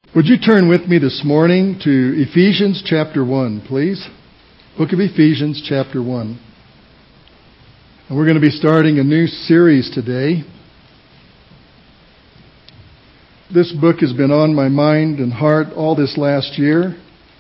Would you turn with me this morning to Ephesians chapter 1, please? Book of Ephesians chapter 1. And we're going to be starting a new series today. This book has been on my mind and heart all this last year.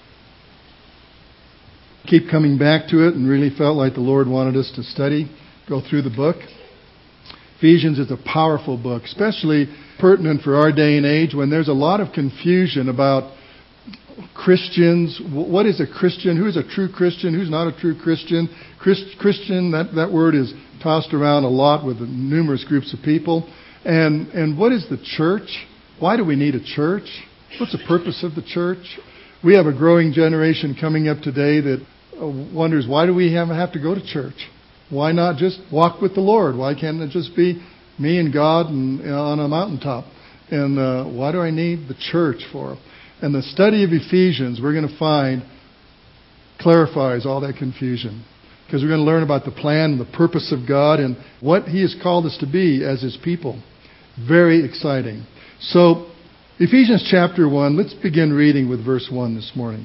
Keep coming back to it and really felt like the Lord wanted us to go through the book. Ephesians is a powerful book, especially pertinent for our day and age when there's a lot of confusion about Christians. What is a Christian? Who is a true Christian? Who's not a true Christian? Christian, that word is tossed around a lot with numerous groups of people. And what is the church? Why do we need a church? What's the purpose of the church? We have a growing generation coming up today that wonders, why do we have to go to church? Why not just walk with the Lord? Why can't it just be me and God and on a mountaintop? And why do I need the church for? And the study of Ephesians, we're going to find, clarifies all that confusion. Because we're going to learn about the plan and the purpose of God and what He has called us to be as His people. Very exciting. So, Ephesians chapter 1, let's begin reading with verse 1 this morning.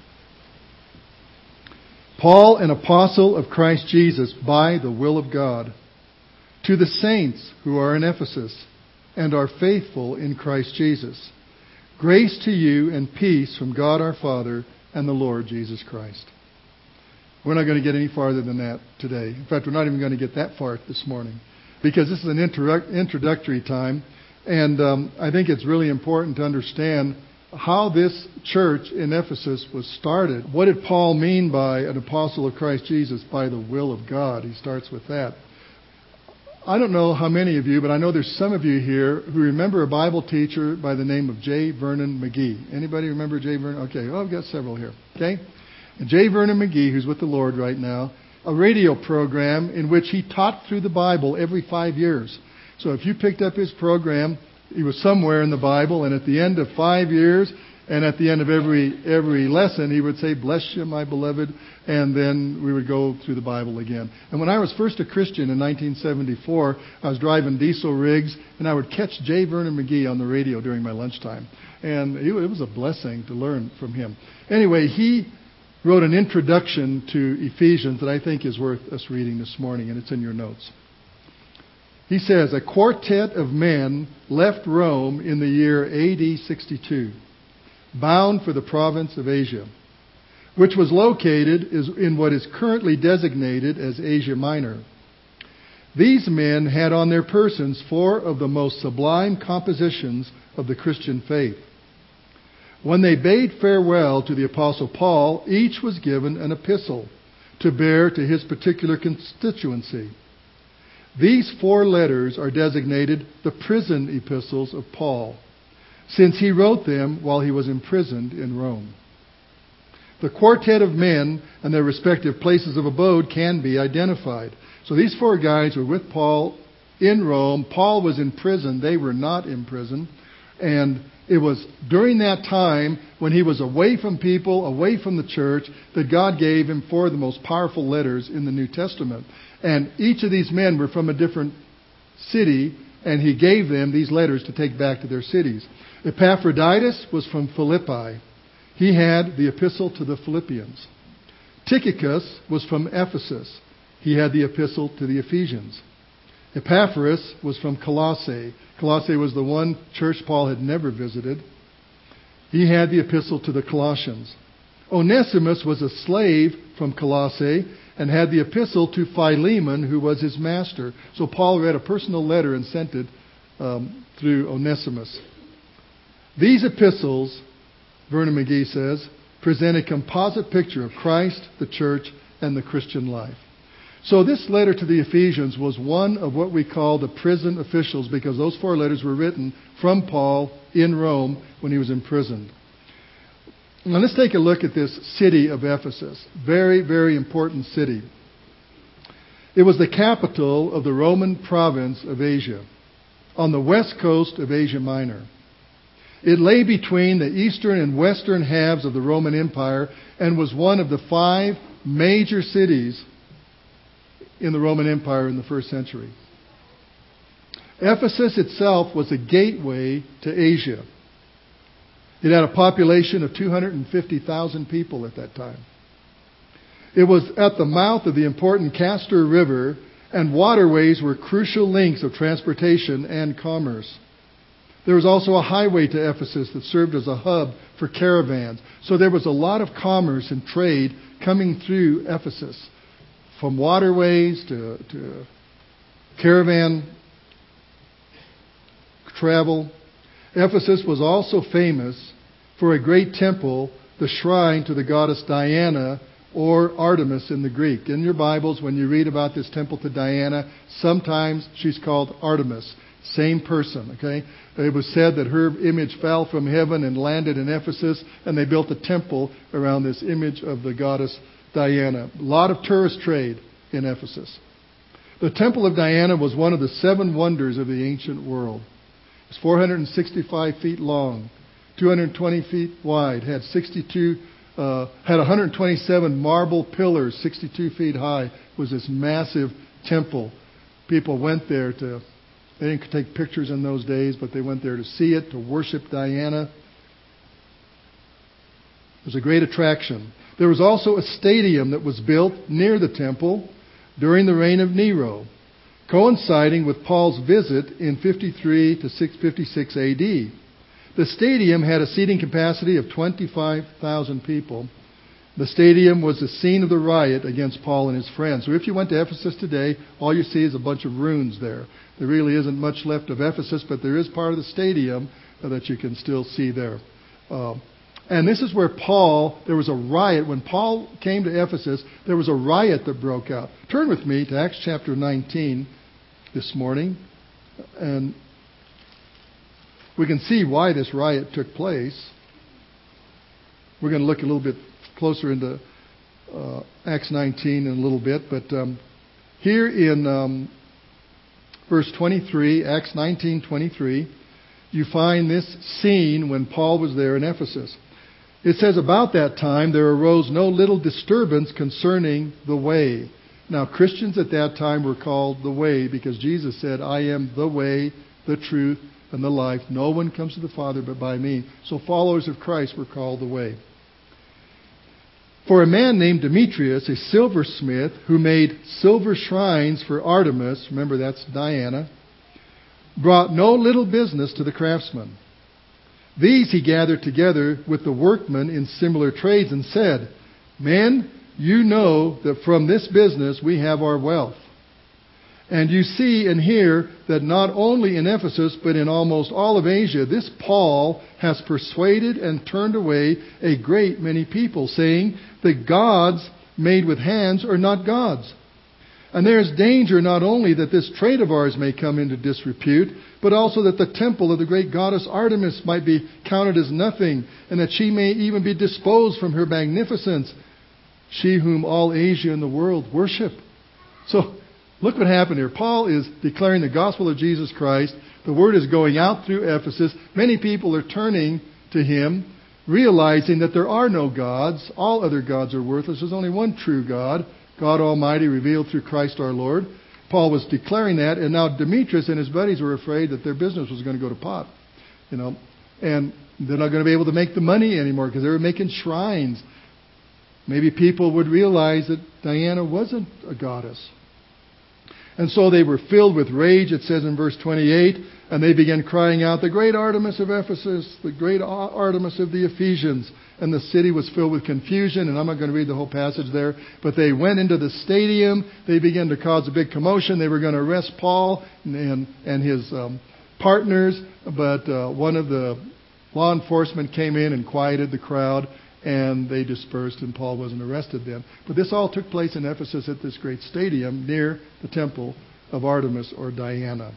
Paul, an apostle of Christ Jesus, by the will of God, to the saints who are in Ephesus and are faithful in Christ Jesus. Grace to you and peace from God our Father and the Lord Jesus Christ. We're not going to get any farther than that today. In fact, we're not even going to get that far this morning because this is an introductory time. And I think it's really important to understand how this church in Ephesus was started. What did Paul mean by an apostle of Christ Jesus by the will of God? He starts with that. I don't know how many of you, but I know there's some of you here who remember a Bible teacher by the name of J. Vernon McGee. Anybody remember J. Vernon? Okay, well, I've got several here. Okay? And J. Vernon McGee, who's with the Lord right now, a radio program in which he taught through the Bible every 5 years. So if you picked up his program, he was somewhere in the Bible, and at the end of 5 years, and at the end of every lesson, he would say, "Bless you, my beloved," and then we would go through the Bible again. And when I was first a Christian in 1974, I was driving diesel rigs, and I would catch J. Vernon McGee on the radio during my lunchtime. And it was a blessing to learn from him. Anyway, he wrote an introduction to Ephesians that I think is worth us reading this morning, and it's in your notes. He says, a quartet of men left Rome in the year AD 62, bound for the province of Asia, which was located in what is currently designated as Asia Minor. These men had on their persons 4 of the most sublime compositions of the Christian faith. When they bade farewell to the Apostle Paul, each was given an epistle to bear to his particular constituency. These 4 letters are designated the prison epistles of Paul, since he wrote them while he was imprisoned in Rome. The quartet of men and their respective places of abode can be identified. So these 4 guys were with Paul in Rome. Paul was in prison. They were not in prison. And it was during that time when he was away from people, away from the church, that God gave him 4 of the most powerful letters in the New Testament. And each of these men were from a different city, and he gave them these letters to take back to their cities. Epaphroditus was from Philippi. He had the epistle to the Philippians. Tychicus was from Ephesus. He had the epistle to the Ephesians. Epaphras was from Colossae. Colossae was the one church Paul had never visited. He had the epistle to the Colossians. Onesimus was a slave from Colossae and had the epistle to Philemon, who was his master. So Paul read a personal letter and sent it through Onesimus. These epistles, Vernon McGee says, present a composite picture of Christ, the church, and the Christian life. So this letter to the Ephesians was one of what we call the prison officials, because those 4 letters were written from Paul in Rome when he was imprisoned. Now let's take a look at this city of Ephesus. Very, very important city. It was the capital of the Roman province of Asia, on the west coast of Asia Minor. It lay between the eastern and western halves of the Roman Empire and was one of the 5 major cities in the Roman Empire in the first century. Ephesus itself was a gateway to Asia. It had a population of 250,000 people at that time. It was at the mouth of the important Castor River, and waterways were crucial links of transportation and commerce. There was also a highway to Ephesus that served as a hub for caravans. So there was a lot of commerce and trade coming through Ephesus, from waterways to caravan travel. Ephesus was also famous for a great temple, the shrine to the goddess Diana, or Artemis in the Greek. In your Bibles, when you read about this temple to Diana, sometimes she's called Artemis. Same person, okay? It was said that her image fell from heaven and landed in Ephesus, and they built a temple around this image of the goddess Diana. A lot of tourist trade in Ephesus. The Temple of Diana was one of the 7 wonders of the ancient world. It was 465 feet long, 220 feet wide, had 127 marble pillars, 62 feet high. It was this massive temple. People went there they didn't take pictures in those days, but they went there to see it, to worship Diana. It was a great attraction. There was also a stadium that was built near the temple during the reign of Nero, coinciding with Paul's visit in 53 to 656 AD. The stadium had a seating capacity of 25,000 people. The stadium was the scene of the riot against Paul and his friends. So if you went to Ephesus today, all you see is a bunch of ruins there. There really isn't much left of Ephesus, but there is part of the stadium that you can still see there. And this is where there was a riot. When Paul came to Ephesus, there was a riot that broke out. Turn with me to Acts chapter 19 this morning, and we can see why this riot took place. We're going to look a little bit closer into Acts 19 in a little bit, but here in verse 23, Acts 19:23, you find this scene when Paul was there in Ephesus. It says, about that time there arose no little disturbance concerning the way. Now, Christians at that time were called the way because Jesus said, I am the way, the truth, and the life. No one comes to the Father but by me. So followers of Christ were called the way. For a man named Demetrius, a silversmith, who made silver shrines for Artemis, remember that's Diana, brought no little business to the craftsmen. These he gathered together with the workmen in similar trades and said, Men, you know that from this business we have our wealth. And you see and hear that not only in Ephesus, but in almost all of Asia, this Paul has persuaded and turned away a great many people, saying, the gods made with hands are not gods. And there is danger not only that this trade of ours may come into disrepute, but also that the temple of the great goddess Artemis might be counted as nothing, and that she may even be disposed from her magnificence, she whom all Asia and the world worship. So, look what happened here. Paul is declaring the gospel of Jesus Christ. The word is going out through Ephesus. Many people are turning to him, realizing that there are no gods. All other gods are worthless. There's only one true God, God Almighty, revealed through Christ our Lord. Paul was declaring that, and now Demetrius and his buddies were afraid that their business was going to go to pot. And they're not going to be able to make the money anymore because they were making shrines. Maybe people would realize that Diana wasn't a goddess. And so they were filled with rage, it says in verse 28, and they began crying out, the great Artemis of Ephesus, the great Artemis of the Ephesians. And the city was filled with confusion, and I'm not going to read the whole passage there, but they went into the stadium. They began to cause a big commotion. They were going to arrest Paul and his partners, but one of the law enforcement came in and quieted the crowd, and they dispersed, and Paul wasn't arrested then. But this all took place in Ephesus at this great stadium near the temple of Artemis or Diana.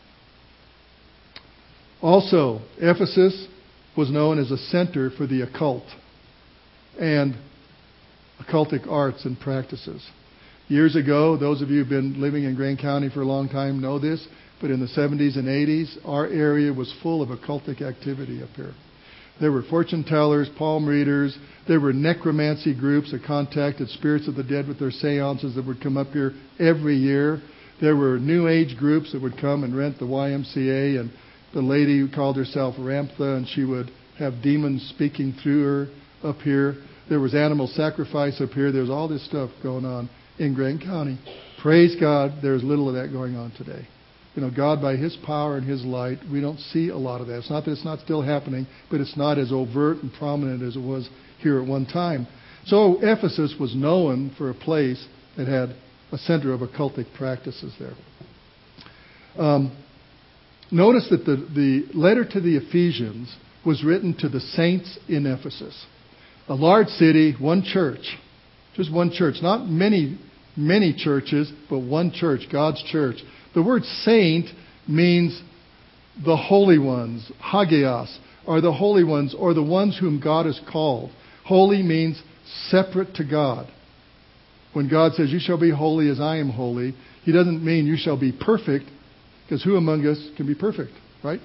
Also, Ephesus was known as a center for the occult and occultic arts and practices. Years ago, those of you who've been living in Grand County for a long time know this, but in the 70s and 80s, our area was full of occultic activity up here. There were fortune tellers, palm readers. There were necromancy groups that contacted spirits of the dead with their seances that would come up here every year. There were New Age groups that would come and rent the YMCA, and the lady who called herself Ramtha, and she would have demons speaking through her up here. There was animal sacrifice up here. There's all this stuff going on in Grant County. Praise God, there's little of that going on today. God, by His power and His light, we don't see a lot of that. It's not that it's not still happening, but it's not as overt and prominent as it was here at one time. So Ephesus was known for a place that had a center of occultic practices there. Notice that the letter to the Ephesians was written to the saints in Ephesus. A large city, one church. Just one church. Not many churches, but one church, God's church. The word saint means the holy ones, hagios, or the holy ones, or the ones whom God has called. Holy means separate to God. When God says, you shall be holy as I am holy, He doesn't mean you shall be perfect, because who among us can be perfect, right?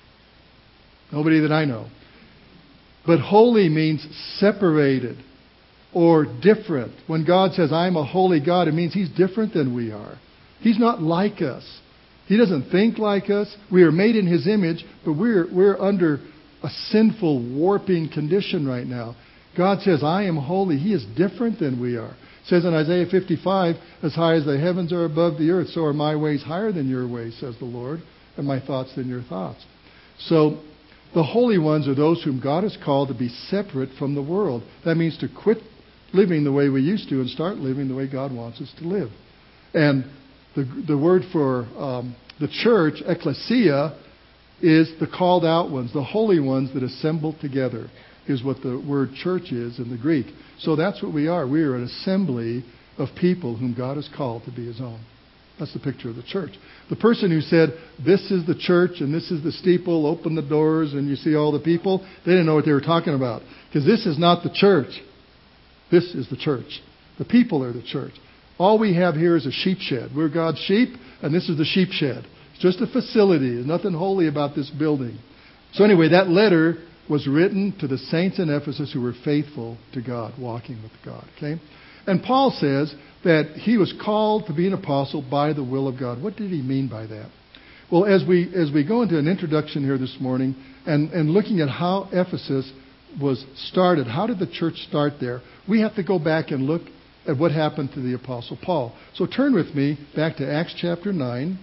Nobody that I know. But holy means separated or different. When God says, I'm a holy God, it means He's different than we are. He's not like us. He doesn't think like us. We are made in His image, but we're under a sinful, warping condition right now. God says, I am holy. He is different than we are. It says in Isaiah 55, as high as the heavens are above the earth, so are my ways higher than your ways, says the Lord, and my thoughts than your thoughts. So the holy ones are those whom God has called to be separate from the world. That means to quit living the way we used to and start living the way God wants us to live. And the word for the church, ecclesia, is the called out ones, the holy ones that assemble together, is what the word church is in the Greek. So that's what we are. We are an assembly of people whom God has called to be His own. That's the picture of the church. The person who said, this is the church and this is the steeple, open the doors and you see all the people, they didn't know what they were talking about. Because this is not the church. This is the church. The people are the church. All we have here is a sheep shed. We're God's sheep, and this is the sheep shed. It's just a facility. There's nothing holy about this building. So anyway, that letter was written to the saints in Ephesus who were faithful to God, walking with God. Okay? And Paul says that he was called to be an apostle by the will of God. What did he mean by that? Well, as we go into an introduction here this morning and looking at how Ephesus was started, how did the church start there? We have to go back and look at what happened to the Apostle Paul. So turn with me back to Acts chapter 9.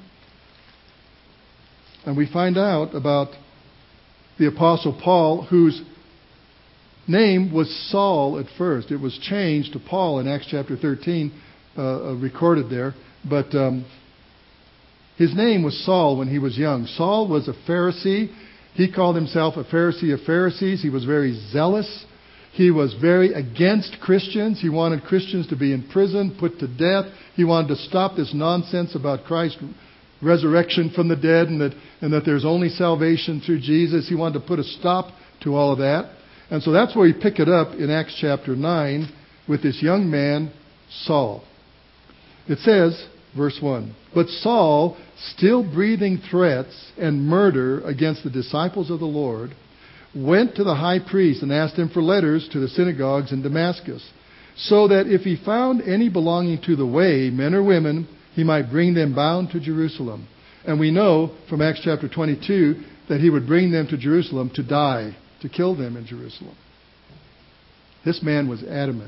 And we find out about the Apostle Paul, whose name was Saul at first. It was changed to Paul in Acts chapter 13, recorded there. But his name was Saul when he was young. Saul was a Pharisee. He called himself a Pharisee of Pharisees. He was very zealous. He was very against Christians. He wanted Christians to be in prison, put to death. He wanted to stop this nonsense about Christ's resurrection from the dead and that there's only salvation through Jesus. He wanted to put a stop to all of that. And so that's where we pick it up in Acts chapter 9 with this young man, Saul. It says, verse 1, but Saul, still breathing threats and murder against the disciples of the Lord, went to the high priest and asked him for letters to the synagogues in Damascus, so that if he found any belonging to the way, men or women, he might bring them bound to Jerusalem. And we know from Acts chapter 22 that he would bring them to Jerusalem to die, to kill them in Jerusalem. This man was adamant.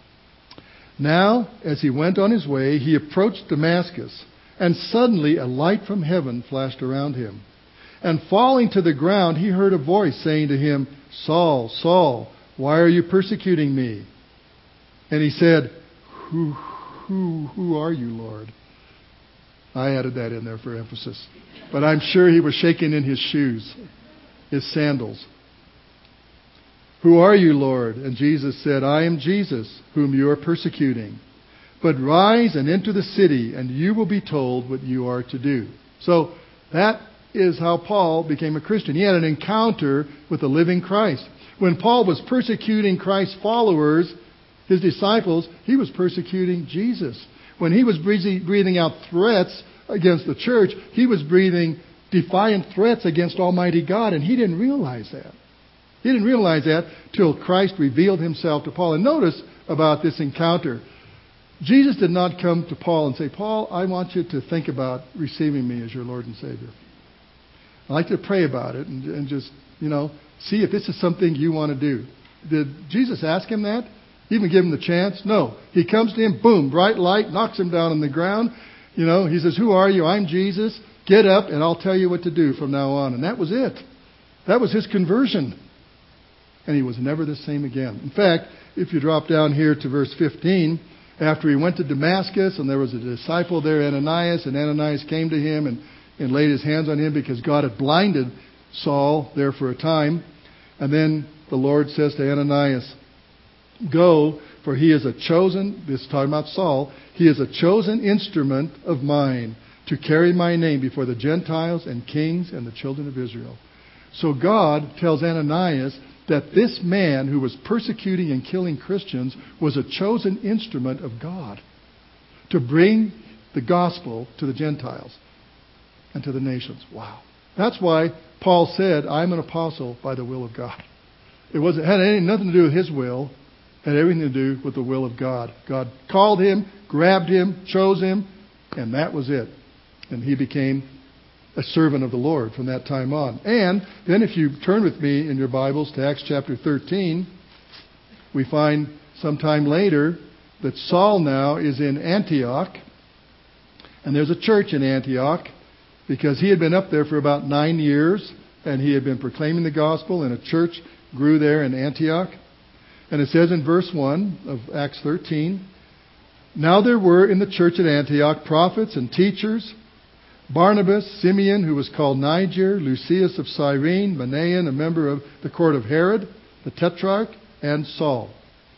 Now, as he went on his way, he approached Damascus, and suddenly a light from heaven flashed around him. And falling to the ground, he heard a voice saying to him, Saul, Saul, why are you persecuting me? And he said, Who are you, Lord? I added that in there for emphasis. But I'm sure he was shaking in his shoes, his sandals. Who are you, Lord? And Jesus said, I am Jesus, whom you are persecuting. But rise and enter the city, and you will be told what you are to do. So that is how Paul became a Christian. He had an encounter with the living Christ. When Paul was persecuting Christ's followers, his disciples, he was persecuting Jesus. When he was breathing out threats against the church, he was breathing defiant threats against Almighty God, and he didn't realize that. He didn't realize that till Christ revealed himself to Paul. And notice about this encounter. Jesus did not come to Paul and say, Paul, I want you to think about receiving me as your Lord and Savior. I like to pray about it and just see if this is something you want to do. Did Jesus ask him that? Even give him the chance? No. He comes to him, boom, bright light, knocks him down on the ground. He says, who are you? I'm Jesus. Get up and I'll tell you what to do from now on. And that was it. That was his conversion. And he was never the same again. In fact, if you drop down here to verse 15, after he went to Damascus and there was a disciple there, Ananias, and Ananias came to him and laid his hands on him because God had blinded Saul there for a time. And then the Lord says to Ananias, go, for he is a chosen, this is talking about Saul, he is a chosen instrument of mine to carry my name before the Gentiles and kings and the children of Israel. So God tells Ananias that this man who was persecuting and killing Christians was a chosen instrument of God to bring the gospel to the Gentiles and to the nations. Wow. That's why Paul said, I'm an apostle by the will of God. It had nothing to do with his will. It had everything to do with the will of God. God called him, grabbed him, chose him, and that was it. And he became a servant of the Lord from that time on. And then if you turn with me in your Bibles to Acts chapter 13, we find sometime later that Saul now is in Antioch. And there's a church in Antioch because he had been up there for about 9 years and he had been proclaiming the gospel, and a church grew there in Antioch. And it says in verse 1 of Acts 13, now there were in the church at Antioch prophets and teachers, Barnabas, Simeon, who was called Niger, Lucius of Cyrene, Manaen, a member of the court of Herod, the Tetrarch, and Saul.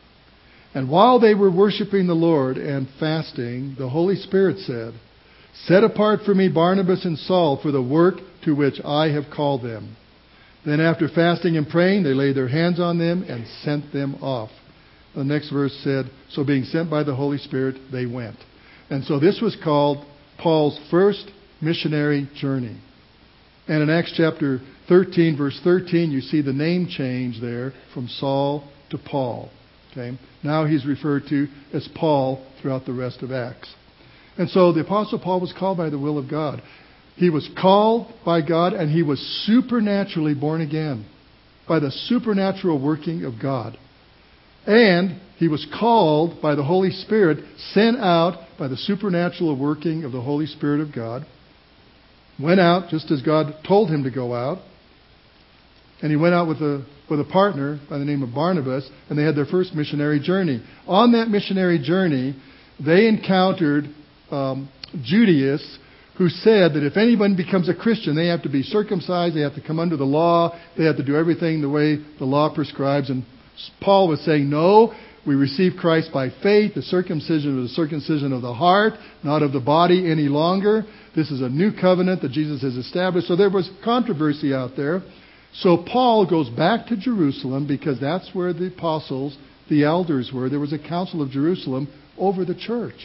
And while they were worshiping the Lord and fasting, the Holy Spirit said, set apart for me Barnabas and Saul for the work to which I have called them. Then after fasting and praying, they laid their hands on them and sent them off. The next verse said, so being sent by the Holy Spirit, they went. And so this was called Paul's first missionary journey. And in Acts chapter 13, verse 13, you see the name change there from Saul to Paul. Okay? Now he's referred to as Paul throughout the rest of Acts. And so the Apostle Paul was called by the will of God. He was called by God and he was supernaturally born again by the supernatural working of God. And he was called by the Holy Spirit, sent out by the supernatural working of the Holy Spirit of God. Went out just as God told him to go out. And he went out with a partner by the name of Barnabas, and they had their first missionary journey. On that missionary journey, they encountered Judaizers who said that if anyone becomes a Christian, they have to be circumcised, they have to come under the law, they have to do everything the way the law prescribes. And Paul was saying, no, we receive Christ by faith. The circumcision was the circumcision of the heart, not of the body any longer. This is a new covenant that Jesus has established. So there was controversy out there. So Paul goes back to Jerusalem because that's where the apostles, the elders were. There was a council of Jerusalem over the church.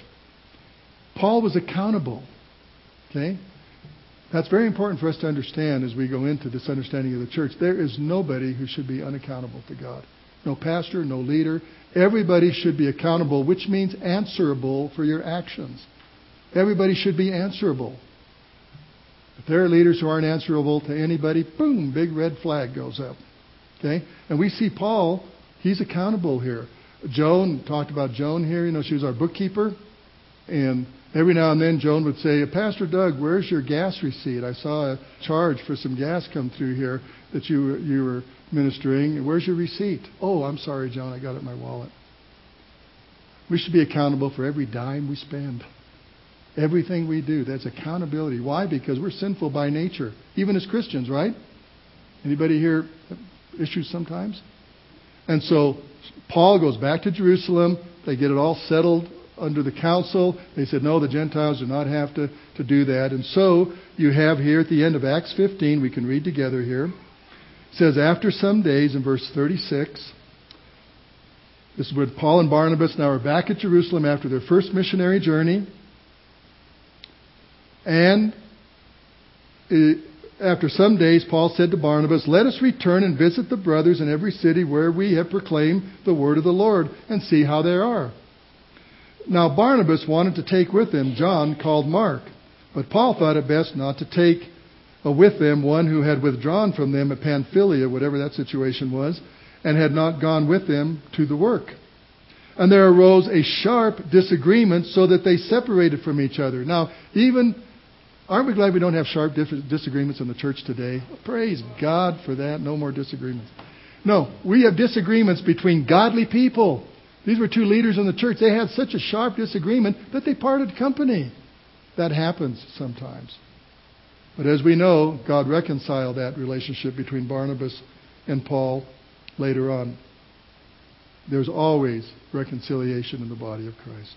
Paul was accountable. Okay? That's very important for us to understand as we go into this understanding of the church. There is nobody who should be unaccountable to God. No pastor, no leader. Everybody should be accountable, which means answerable for your actions. Everybody should be answerable. If there are leaders who aren't answerable to anybody, boom, big red flag goes up. Okay? And we see Paul, he's accountable here. Joan, talked about Joan here. She was our bookkeeper. And every now and then Joan would say, Pastor Doug, where's your gas receipt? I saw a charge for some gas come through here that you were ministering. Where's your receipt? Oh, I'm sorry, Joan, I got it in my wallet. We should be accountable for every dime we spend. Everything we do. That's accountability. Why? Because we're sinful by nature. Even as Christians, right? Anybody here have issues sometimes? And so Paul goes back to Jerusalem. They get it all settled under the council. They said, no, the Gentiles do not have to do that. And so you have here at the end of Acts 15, we can read together here. It says, after some days in verse 36, this is when Paul and Barnabas now are back at Jerusalem after their first missionary journey. And after some days, Paul said to Barnabas, let us return and visit the brothers in every city where we have proclaimed the word of the Lord and see how they are. Now Barnabas wanted to take with him John called Mark, but Paul thought it best not to take with them one who had withdrawn from them at Pamphylia, whatever that situation was, and had not gone with them to the work. And there arose a sharp disagreement so that they separated from each other. Now, aren't we glad we don't have sharp disagreements in the church today? Praise God for that. No more disagreements. No, we have disagreements between godly people. These were two leaders in the church. They had such a sharp disagreement that they parted company. That happens sometimes. But as we know, God reconciled that relationship between Barnabas and Paul later on. There's always reconciliation in the body of Christ.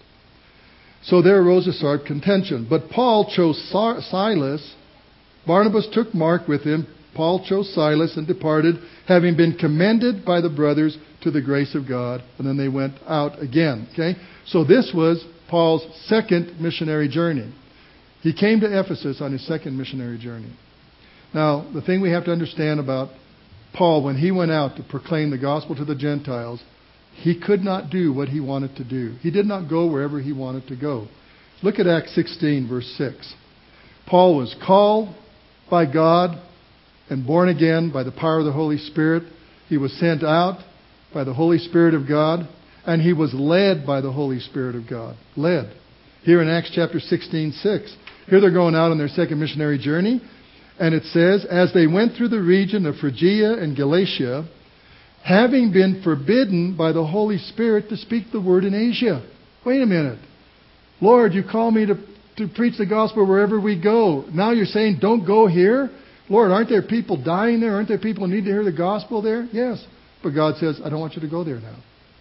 So there arose a sharp contention. But Paul chose Silas. Barnabas took Mark with him. Paul chose Silas and departed, having been commended by the brothers to the grace of God. And then they went out again. Okay? So this was Paul's second missionary journey. He came to Ephesus on his second missionary journey. Now, the thing we have to understand about Paul, when he went out to proclaim the gospel to the Gentiles, he could not do what he wanted to do. He did not go wherever he wanted to go. Look at Acts 16, verse 6. Paul was called by God and born again by the power of the Holy Spirit. He was sent out by the Holy Spirit of God, and he was led by the Holy Spirit of God. Led. Here in Acts chapter 16, 6. Here they're going out on their second missionary journey, and it says, as they went through the region of Phrygia and Galatia, having been forbidden by the Holy Spirit to speak the word in Asia. Wait a minute. Lord, you call me to preach the gospel wherever we go. Now you're saying don't go here? Lord, aren't there people dying there? Aren't there people who need to hear the gospel there? Yes. But God says, I don't want you to go there now.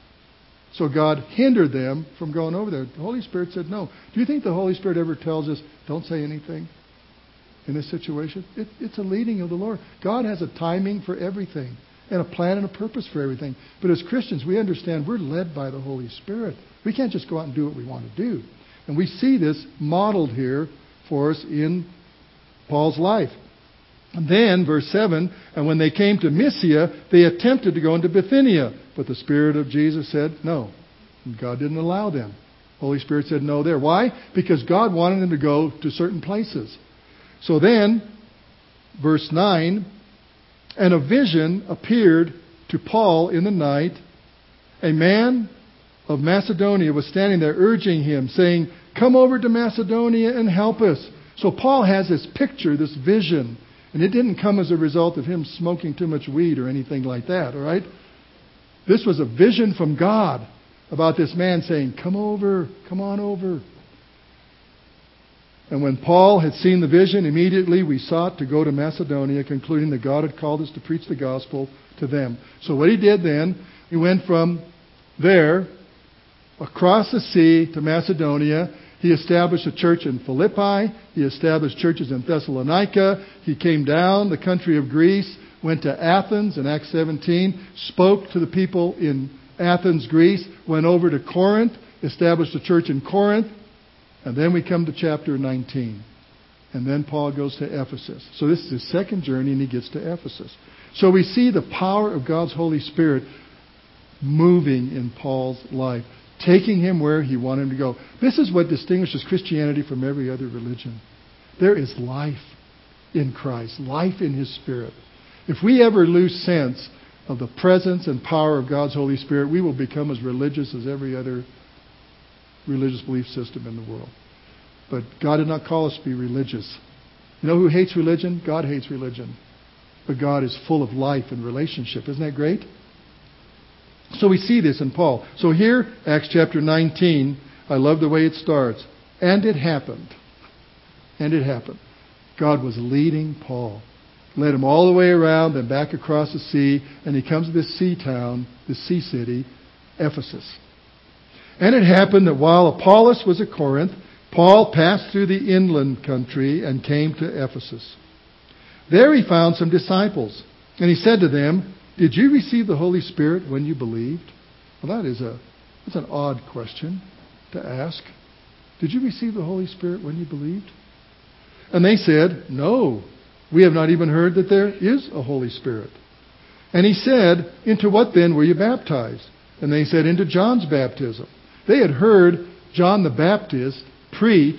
So God hindered them from going over there. The Holy Spirit said no. Do you think the Holy Spirit ever tells us, don't say anything in this situation? It's a leading of the Lord. God has a timing for everything and a plan and a purpose for everything. But as Christians, we understand we're led by the Holy Spirit. We can't just go out and do what we want to do. And we see this modeled here for us in Paul's life. And then, verse 7, and when they came to Mysia, they attempted to go into Bithynia. But the Spirit of Jesus said no. And God didn't allow them. Holy Spirit said no there. Why? Because God wanted them to go to certain places. So then, verse 9, and a vision appeared to Paul in the night. A man of Macedonia was standing there urging him, saying, come over to Macedonia and help us. So Paul has this picture, this vision. And it didn't come as a result of him smoking too much weed or anything like that, all right? This was a vision from God about this man saying, come over, come on over. And when Paul had seen the vision, immediately we sought to go to Macedonia, concluding that God had called us to preach the gospel to them. So what he did then, he went from there across the sea to Macedonia. He established a church in Philippi. He established churches in Thessalonica. He came down the country of Greece, went to Athens in Acts 17, spoke to the people in Athens, Greece, went over to Corinth, established a church in Corinth. And then we come to chapter 19. And then Paul goes to Ephesus. So this is his second journey, and he gets to Ephesus. So we see the power of God's Holy Spirit moving in Paul's life, taking him where he wanted him to go. This is what distinguishes Christianity from every other religion. There is life in Christ, life in His Spirit. If we ever lose sense of the presence and power of God's Holy Spirit, we will become as religious as every other religious belief system in the world. But God did not call us to be religious. You know who hates religion? God hates religion. But God is full of life and relationship. Isn't that great? So we see this in Paul. So here, Acts chapter 19, I love the way it starts. And it happened. And it happened. God was leading Paul. Led him all the way around, then back across the sea, and he comes to this sea town, this sea city, Ephesus. And it happened that while Apollos was at Corinth, Paul passed through the inland country and came to Ephesus. There he found some disciples, and he said to them, did you receive the Holy Spirit when you believed? Well, that's an odd question to ask. Did you receive the Holy Spirit when you believed? And they said, no, we have not even heard that there is a Holy Spirit. And he said, into what then were you baptized? And they said, into John's baptism. They had heard John the Baptist preach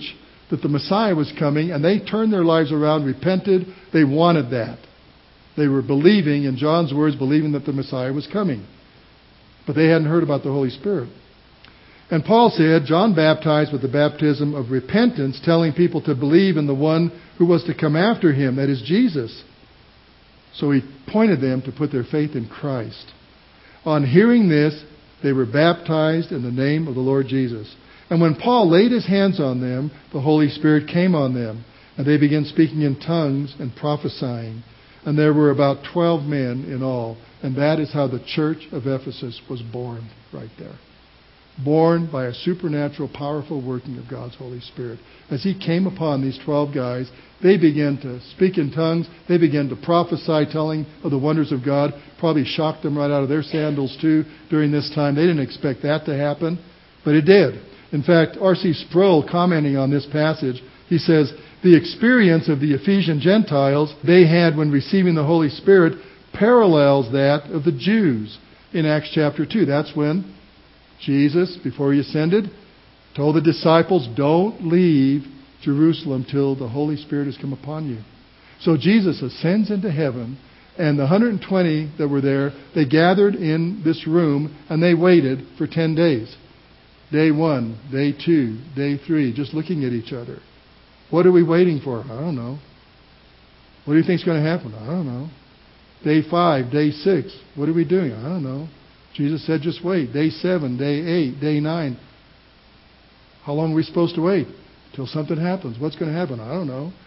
that the Messiah was coming, and they turned their lives around, repented. They wanted that. They were believing, in John's words, believing that the Messiah was coming. But they hadn't heard about the Holy Spirit. And Paul said, John baptized with the baptism of repentance, telling people to believe in the one who was to come after him, that is Jesus. So he pointed them to put their faith in Christ. On hearing this, they were baptized in the name of the Lord Jesus. And when Paul laid his hands on them, the Holy Spirit came on them, and they began speaking in tongues and prophesying. And there were about 12 men in all. And that is how the church of Ephesus was born right there. Born by a supernatural, powerful working of God's Holy Spirit. As He came upon these 12 guys, they began to speak in tongues. They began to prophesy, telling of the wonders of God. Probably shocked them right out of their sandals too during this time. They didn't expect that to happen, but it did. In fact, R.C. Sproul, commenting on this passage, he says, the experience of the Ephesian Gentiles they had when receiving the Holy Spirit parallels that of the Jews in Acts chapter 2. That's when Jesus, before He ascended, told the disciples, don't leave Jerusalem till the Holy Spirit has come upon you. So Jesus ascends into heaven, and the 120 that were there, they gathered in this room, and they waited for 10 days. Day 1, day 2, day 3, just looking at each other. What are we waiting for? I don't know. What do you think is going to happen? I don't know. Day 5, day 6, what are we doing? I don't know. Jesus said just wait. Day 7, day 8, day 9. How long are we supposed to wait? Till something happens. What's going to happen? I don't know.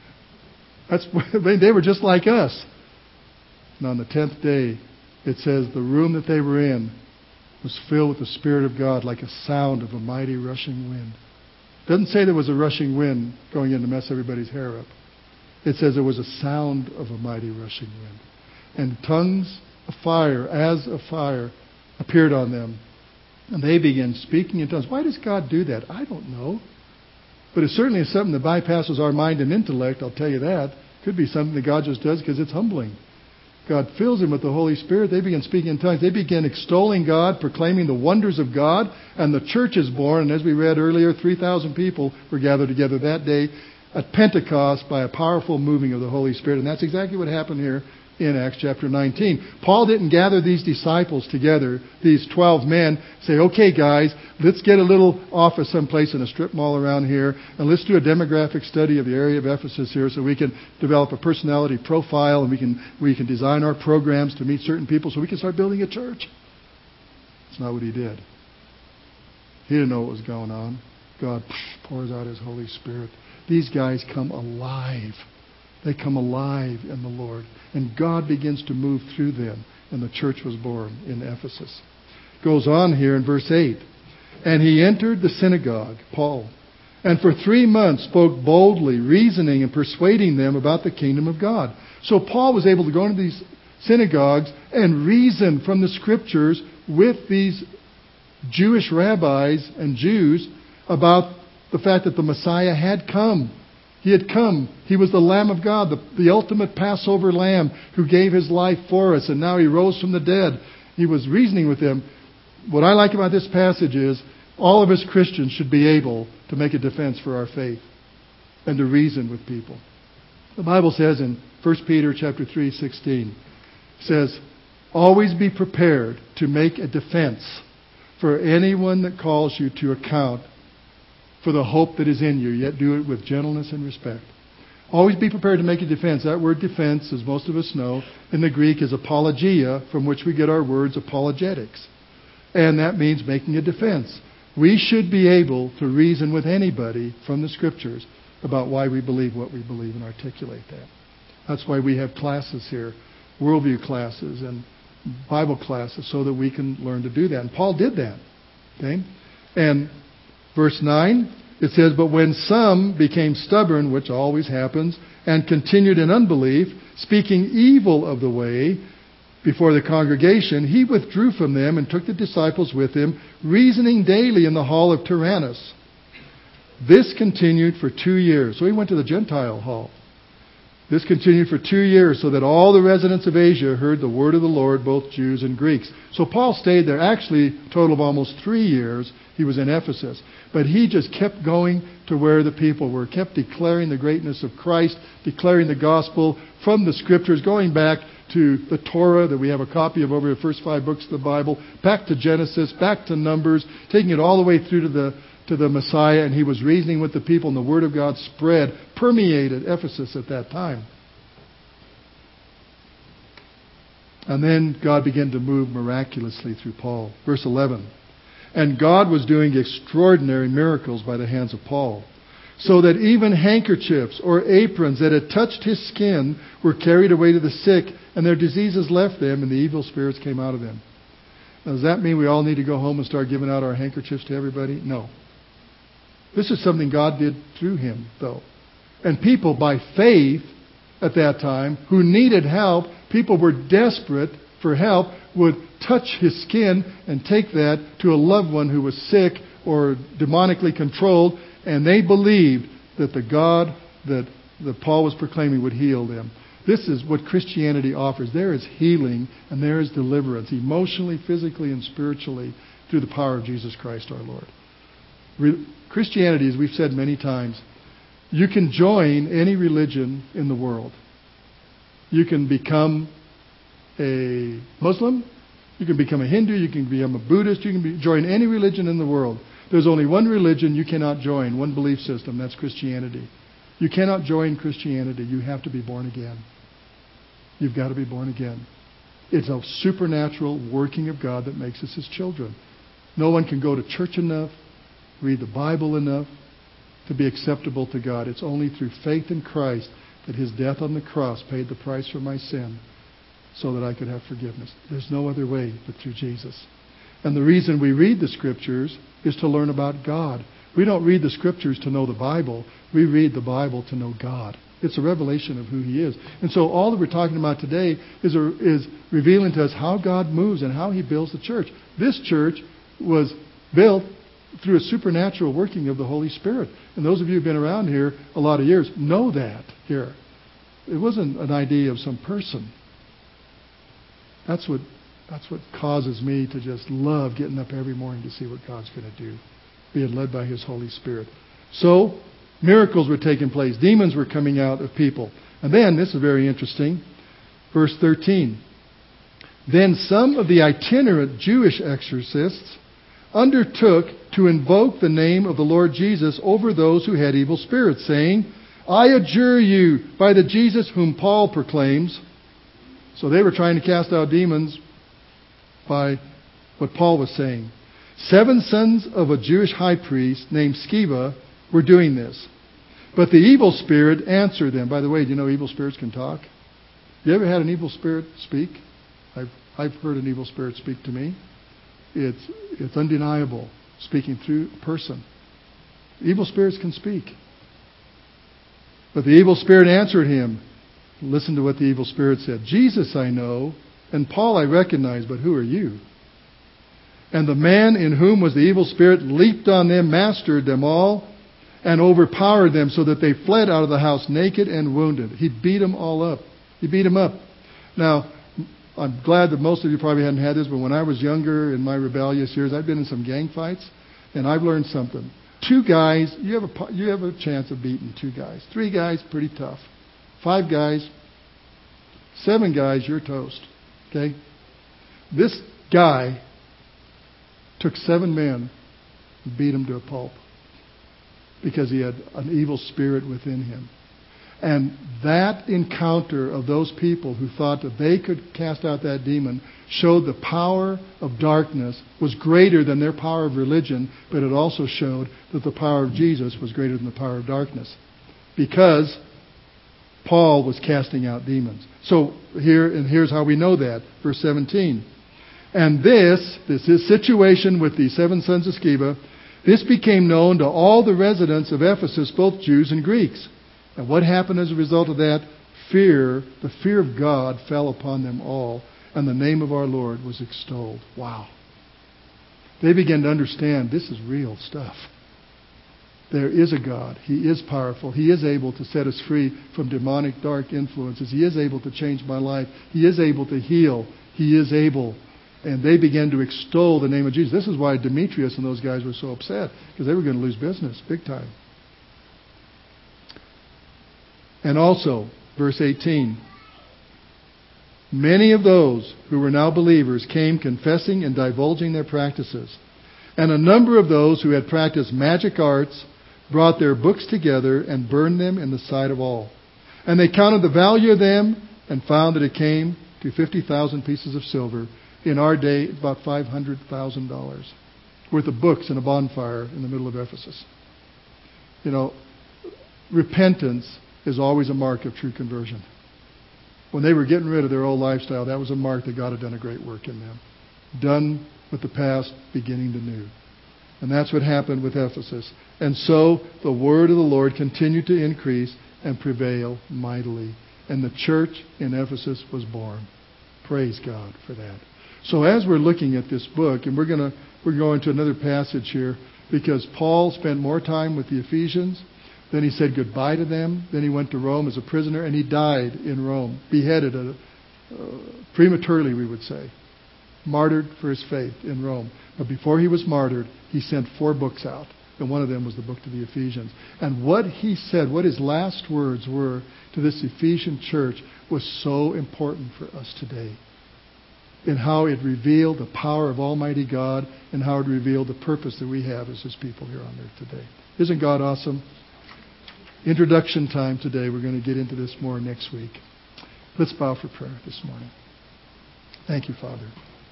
They were just like us. And on the 10th day, it says the room that they were in was filled with the Spirit of God like a sound of a mighty rushing wind. It doesn't say there was a rushing wind going in to mess everybody's hair up. It says there was a sound of a mighty rushing wind. And tongues of fire, as of fire, appeared on them. And they began speaking in tongues. Why does God do that? I don't know. But it certainly is something that bypasses our mind and intellect, I'll tell you that. Could be something that God just does because it's humbling. God fills them with the Holy Spirit. They begin speaking in tongues. They begin extolling God, proclaiming the wonders of God. And the church is born. And as we read earlier, 3,000 people were gathered together that day at Pentecost by a powerful moving of the Holy Spirit. And that's exactly what happened here in Acts chapter 19. Paul didn't gather these disciples together, these 12 men, say, okay guys, let's get a little office someplace in a strip mall around here, and let's do a demographic study of the area of Ephesus here so we can develop a personality profile and we can design our programs to meet certain people so we can start building a church. That's not what he did. He didn't know what was going on. God pours out His Holy Spirit. These guys come alive. They come alive in the Lord. And God begins to move through them. And the church was born in Ephesus. Goes on here in verse 8. And he entered the synagogue, Paul, and for 3 months spoke boldly, reasoning and persuading them about the kingdom of God. So Paul was able to go into these synagogues and reason from the Scriptures with these Jewish rabbis and Jews about the fact that the Messiah had come. He had come. He was the Lamb of God, the ultimate Passover Lamb who gave His life for us, and now He rose from the dead. He was reasoning with them. What I like about this passage is all of us Christians should be able to make a defense for our faith and to reason with people. The Bible says in 1 Peter chapter 3:16, says, always be prepared to make a defense for anyone that calls you to account for the hope that is in you, yet do it with gentleness and respect. Always be prepared to make a defense. That word defense, as most of us know, in the Greek is apologia, from which we get our words apologetics. And that means making a defense. We should be able to reason with anybody from the Scriptures about why we believe what we believe and articulate that. That's why we have classes here, worldview classes and Bible classes, so that we can learn to do that. And Paul did that. Okay? And verse 9, it says, but when some became stubborn, which always happens, and continued in unbelief, speaking evil of the way before the congregation, he withdrew from them and took the disciples with him, reasoning daily in the hall of Tyrannus. This continued for 2 years. So he went to the Gentile hall. This continued for 2 years, so that all the residents of Asia heard the word of the Lord, both Jews and Greeks. So Paul stayed there, actually a total of almost 3 years. He was in Ephesus. But he just kept going to where the people were, kept declaring the greatness of Christ, declaring the gospel from the Scriptures, going back to the Torah that we have a copy of over the first 5 books of the Bible, back to Genesis, back to Numbers, taking it all the way through to the Messiah. And he was reasoning with the people, and the Word of God spread, permeated Ephesus at that time. And then God began to move miraculously through Paul. Verse 11. And God was doing extraordinary miracles by the hands of Paul, so that even handkerchiefs or aprons that had touched his skin were carried away to the sick, and their diseases left them, and the evil spirits came out of them. Now, does that mean we all need to go home and start giving out our handkerchiefs to everybody? No. This is something God did through him, though. And people, by faith at that time, who needed help, people were desperate for help, would touch his skin and take that to a loved one who was sick or demonically controlled, and they believed that the God that Paul was proclaiming would heal them. This is what Christianity offers. There is healing and there is deliverance, emotionally, physically, and spiritually, through the power of Jesus Christ our Lord. Christianity, as we've said many times, you can join any religion in the world. You can become a Muslim, you can become a Hindu, you can become a Buddhist, you can join any religion in the world. There's only one religion you cannot join, one belief system, that's Christianity. You cannot join Christianity. You have to be born again. You've got to be born again. It's a supernatural working of God that makes us His children. No one can go to church enough, read the Bible enough to be acceptable to God. It's only through faith in Christ that His death on the cross paid the price for my sin so that I could have forgiveness. There's no other way but through Jesus. And the reason we read the Scriptures is to learn about God. We don't read the Scriptures to know the Bible. We read the Bible to know God. It's a revelation of who He is. And so all that we're talking about today is revealing to us how God moves and how He builds the church. This church was built through a supernatural working of the Holy Spirit. And those of you who've been around here a lot of years know that here. It wasn't an idea of some person. That's what causes me to just love getting up every morning to see what God's going to do, being led by His Holy Spirit. So, miracles were taking place. Demons were coming out of people. And then, this is very interesting, verse 13. Then some of the itinerant Jewish exorcists undertook to invoke the name of the Lord Jesus over those who had evil spirits, saying, I adjure you by the Jesus whom Paul proclaims. So they were trying to cast out demons by what Paul was saying. 7 sons of a Jewish high priest named Sceva were doing this. But the evil spirit answered them. By the way, do you know evil spirits can talk? You ever had an evil spirit speak? I've heard an evil spirit speak to me. It's undeniable, speaking through a person. Evil spirits can speak. But the evil spirit answered him. Listen to what the evil spirit said. Jesus I know, and Paul I recognize, but who are you? And the man in whom was the evil spirit leaped on them, mastered them all, and overpowered them so that they fled out of the house naked and wounded. He beat them all up. He beat them up. Now, I'm glad that most of you probably hadn't had this, but when I was younger in my rebellious years, I've been in some gang fights, and I've learned something. 2 guys, you have a chance of beating 2 guys. 3 guys, pretty tough. 5 guys, 7 guys, you're toast. Okay? This guy took 7 men and beat them to a pulp because he had an evil spirit within him. And that encounter of those people who thought that they could cast out that demon showed the power of darkness was greater than their power of religion, but it also showed that the power of Jesus was greater than the power of darkness. Because Paul was casting out demons. So here's how we know that. Verse 17. And this situation with the 7 sons of Sceva, this became known to all the residents of Ephesus, both Jews and Greeks. And what happened as a result of that? Fear, the fear of God fell upon them all, and the name of our Lord was extolled. Wow. They began to understand this is real stuff. There is a God. He is powerful. He is able to set us free from demonic, dark influences. He is able to change my life. He is able to heal. He is able. And they began to extol the name of Jesus. This is why Demetrius and those guys were so upset, because they were going to lose business big time. And also, verse 18, many of those who were now believers came confessing and divulging their practices. And a number of those who had practiced magic arts brought their books together and burned them in the sight of all. And they counted the value of them and found that it came to 50,000 pieces of silver. In our day, about $500,000 worth of books in a bonfire in the middle of Ephesus. You know, repentance is always a mark of true conversion. When they were getting rid of their old lifestyle, that was a mark that God had done a great work in them. Done with the past, beginning the new. And that's what happened with Ephesus. And so the word of the Lord continued to increase and prevail mightily. And the church in Ephesus was born. Praise God for that. So as we're looking at this book, and we're going to another passage here, because Paul spent more time with the Ephesians, then he said goodbye to them, then he went to Rome as a prisoner, and he died in Rome, beheaded prematurely, we would say, martyred for his faith in Rome. But before he was martyred, he sent 4 books out, and one of them was the book to the Ephesians. And what he said, what his last words were to this Ephesian church, was so important for us today, in how it revealed the power of Almighty God and how it revealed the purpose that we have as His people here on earth today. Isn't God awesome? Introduction time today. We're going to get into this more next week. Let's bow for prayer this morning. Thank you, Father.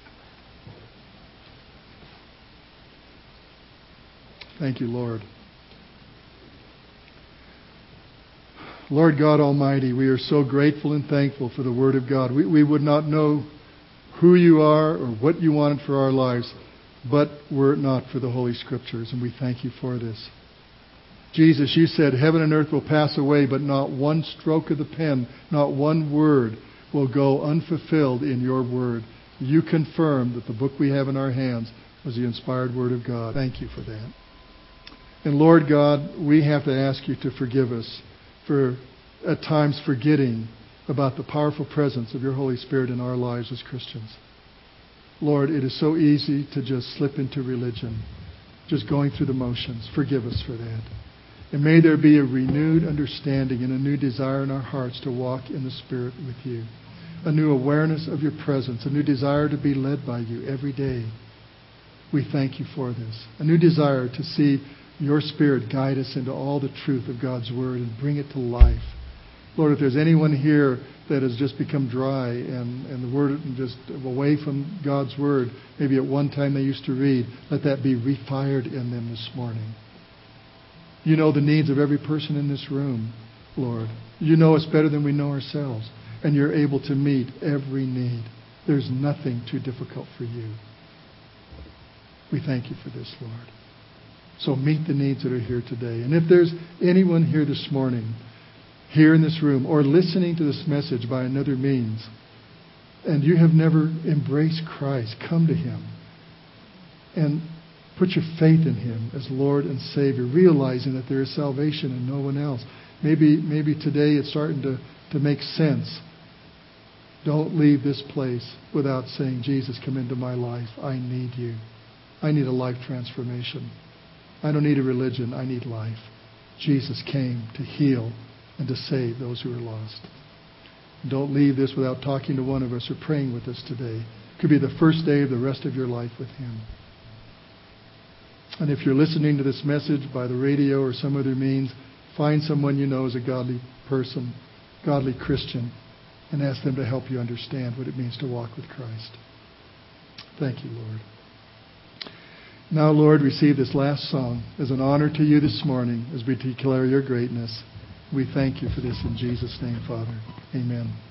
Thank you, Lord. Lord God Almighty, we are so grateful and thankful for the Word of God. We would not know who you are or what you wanted for our lives, but were it not for the Holy Scriptures, and we thank you for this. Jesus, you said heaven and earth will pass away, but not one stroke of the pen, not one word will go unfulfilled in your word. You confirmed that the book we have in our hands was the inspired Word of God. Thank you for that. And Lord God, we have to ask you to forgive us for at times forgetting about the powerful presence of your Holy Spirit in our lives as Christians. Lord, it is so easy to just slip into religion, just going through the motions. Forgive us for that. And may there be a renewed understanding and a new desire in our hearts to walk in the Spirit with you. A new awareness of your presence, a new desire to be led by you every day. We thank you for this. A new desire to see your Spirit guide us into all the truth of God's Word and bring it to life. Lord, if there's anyone here that has just become dry and the Word just away from God's Word, maybe at one time they used to read, let that be refired in them this morning. You know the needs of every person in this room, Lord. You know us better than we know ourselves, and you're able to meet every need. There's nothing too difficult for you. We thank you for this, Lord. So meet the needs that are here today. And if there's anyone here this morning, here in this room, or listening to this message by another means, and you have never embraced Christ, come to Him and put your faith in Him as Lord and Savior, realizing that there is salvation in no one else. Maybe today it's starting to make sense. Don't leave this place without saying, Jesus, come into my life. I need you. I need a life transformation. I don't need a religion. I need life. Jesus came to heal and to save those who are lost. Don't leave this without talking to one of us or praying with us today. It could be the first day of the rest of your life with Him. And if you're listening to this message by the radio or some other means, find someone you know is a godly person, godly Christian, and ask them to help you understand what it means to walk with Christ. Thank you, Lord. Now, Lord, receive this last song as an honor to you this morning as we declare your greatness. We thank you for this in Jesus' name, Father. Amen.